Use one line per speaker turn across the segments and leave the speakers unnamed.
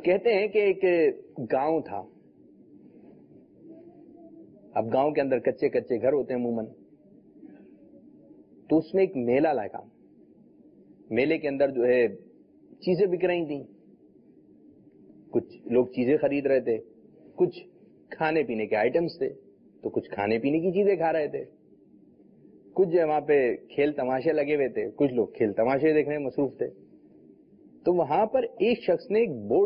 کہتے ہیں کہ ایک گاؤں تھا. اب گاؤں کے اندر کچے کچے گھر ہوتے ہیں عموماً. تو اس میں ایک میلہ لگا. میلے کے اندر جو ہے چیزیں بک رہی تھیں. کچھ لوگ چیزیں خرید رہے تھے, کچھ کھانے پینے کے آئٹمس تھے, تو کچھ کھانے پینے کی چیزیں کھا رہے تھے. کچھ جو وہاں پہ کھیل تماشے لگے ہوئے تھے, کچھ لوگ کھیل تماشے دیکھنے میں مصروف تھے. تو وہاں پر ایک شخص نے ایک بورڈ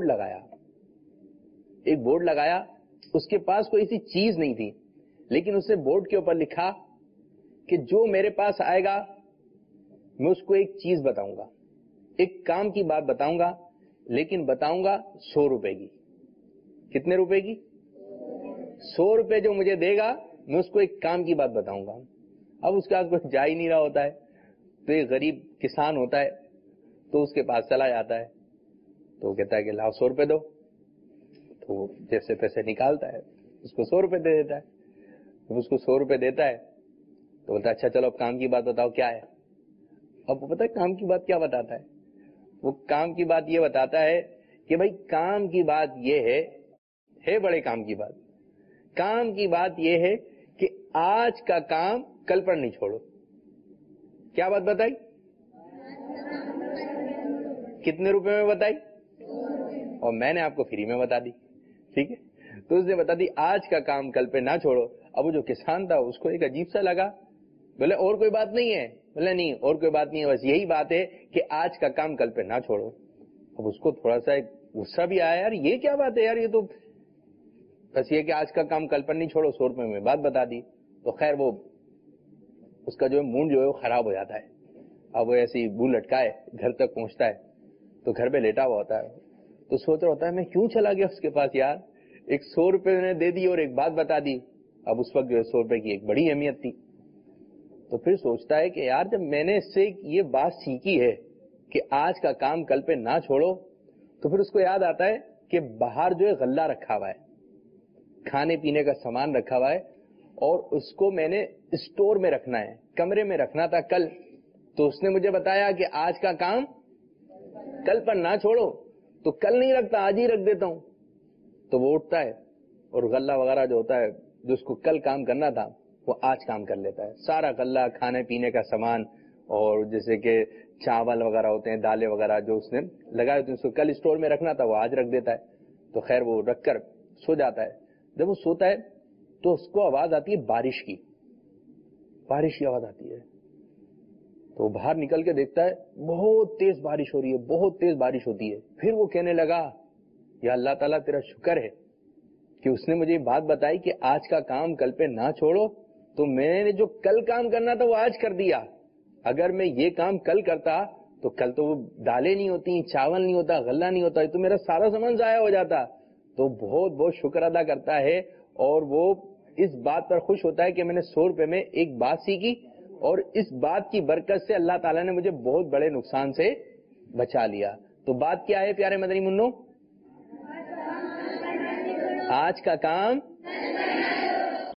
لگایا. اس کے پاس کوئی ایسی چیز نہیں تھی, لیکن اس نے بورڈ کے اوپر لکھا کہ جو میرے پاس آئے گا میں اس کو ایک چیز بتاؤں گا, ایک کام کی بات بتاؤں گا, لیکن بتاؤں گا 100 روپے کی. کتنے روپے کی؟ 100 روپے جو مجھے دے گا میں اس کو ایک کام کی بات بتاؤں گا. اب اس کے پاس کوئی جا ہی نہیں رہا ہوتا ہے, تو ایک غریب کسان ہوتا ہے, تو اس کے پاس چلا جاتا ہے. تو وہ کہتا ہے کہ لاؤ 100 روپے دو. تو جیسے پیسے نکالتا ہے, اس کو 100 روپے دے دیتا ہے. جب اس کو 100 روپے دیتا ہے تو بولتا ہے اچھا چلو اب کام کی بات بتاؤ کیا ہے. اب وہ پتا ہے کام کی بات کیا بتاتا ہے؟ وہ کام کی بات یہ بتاتا ہے کہ بھائی کام کی بات یہ ہے بڑے کام کی بات. کام کی بات یہ ہے کہ آج کا کام کل پر نہیں چھوڑو. کیا بات بتائی؟ کتنے روپے میں بتائی؟ اور میں نے آپ کو فری میں بتا دی. ٹھیک ہے, تو اس نے بتا دی آج کا کام کل پہ نہ چھوڑو. اب وہ جو کسان تھا اس کو ایک عجیب سا لگا. بولے اور کوئی بات نہیں ہے؟ بولے نہیں اور کوئی بات نہیں ہے, بس یہی بات ہے کہ آج کا کام کل پہ نہ چھوڑو. اب اس کو تھوڑا سا غصہ بھی آیا, یار یہ کیا بات ہے یار, یہ تو بس یہ کہ آج کا کام کل پر نہیں چھوڑو 100 روپے میں بات بتا دی. تو خیر وہ اس کا جو ہے مونڈ جو ہے وہ خراب ہو جاتا ہے. اب وہ ایسی منہ لٹکائے گھر تک پہنچتا ہے, تو گھر پہ لیٹا ہوا ہوتا ہے. تو سوچ رہا ہوتا ہے میں کیوں چلا گیا اس کے پاس یار, ایک 100 روپے نے دے دی اور ایک بات بتا دی. اب اس وقت جو ہے 100 روپے کی ایک بڑی اہمیت تھی. تو پھر سوچتا ہے کہ یار جب میں نے اس سے یہ بات سیکھی ہے کہ آج کا کام کل پہ نہ چھوڑو, تو پھر اس کو یاد آتا ہے کہ باہر جو ہے غلہ رکھا ہوا ہے, کھانے پینے کا سامان رکھا ہوا ہے, اور اس کو میں نے اسٹور میں رکھنا ہے, کمرے میں رکھنا تھا کل. تو اس نے مجھے بتایا کہ آج کا کام کل پر نہ چھوڑو, تو کل نہیں رکھتا آج ہی رکھ دیتا ہوں. تو وہ اٹھتا ہے اور غلہ وغیرہ جو ہوتا ہے جو اس کو کل کام کرنا تھا وہ آج کام کر لیتا ہے. سارا غلہ کھانے پینے کا سامان اور جیسے کہ چاول وغیرہ ہوتے ہیں, دالیں وغیرہ جو اس نے لگائے ہوتے ہیں, اس کو کل اسٹور میں رکھنا تھا وہ آج رکھ دیتا ہے. تو خیر وہ رکھ کر سو جاتا ہے. جب وہ سوتا ہے تو اس کو آواز آتی ہے بارش کی آواز آتی ہے. تو وہ باہر نکل کے دیکھتا ہے بہت تیز بارش ہو رہی ہے, بہت تیز بارش ہوتی ہے. پھر وہ کہنے لگا یا اللہ تعالیٰ تیرا شکر ہے کہ اس نے مجھے یہ بات بتائی کہ آج کا کام کل پہ نہ چھوڑو, تو میں نے جو کل کام کرنا تھا وہ آج کر دیا. اگر میں یہ کام کل کرتا تو کل تو وہ دالیں نہیں ہوتی, چاول نہیں ہوتا, غلہ نہیں ہوتا, تو میرا سارا سامان ضائع ہو جاتا. تو بہت بہت شکر ادا کرتا ہے, اور وہ اس بات پر خوش ہوتا ہے کہ میں نے 100 روپے میں ایک بات سیکھی, اور اس بات کی برکت سے اللہ تعالیٰ نے مجھے بہت بڑے نقصان سے بچا لیا. تو بات کیا ہے پیارے مدنی منو؟ آج کا کام